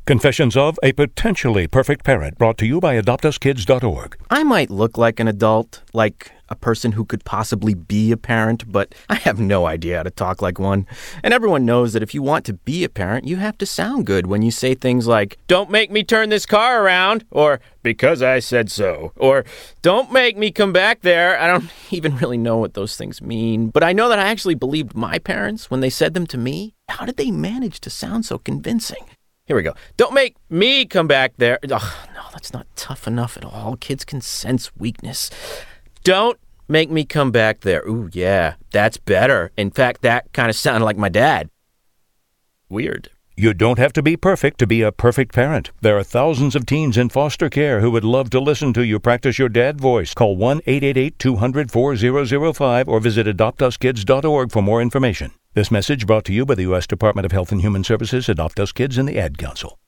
Confessions of a Potentially Perfect Parent, brought to you by AdoptUsKids.org. I might look like an adult, like a person who could possibly be a parent, but I have no idea how to talk like one. And everyone knows that if you want to be a parent, you have to sound good when you say things like, "Don't make me turn this car around," or "because I said so," or "don't make me come back there." I don't even really know what those things mean, but I know that I actually believed my parents when they said them to me. How did they manage to sound so convincing? Here we go. "Don't make me come back there." Ugh, no, that's not tough enough at all. Kids can sense weakness. "Don't make me come back there." Ooh, yeah, that's better. In fact, that kind of sounded like my dad. Weird. You don't have to be perfect to be a perfect parent. There are thousands of teens in foster care who would love to listen to you practice your dad voice. Call 1-888-200-4005 or visit AdoptUsKids.org for more information. This message brought to you by the U.S. Department of Health and Human Services, Adopt Us Kids, and the Ad Council.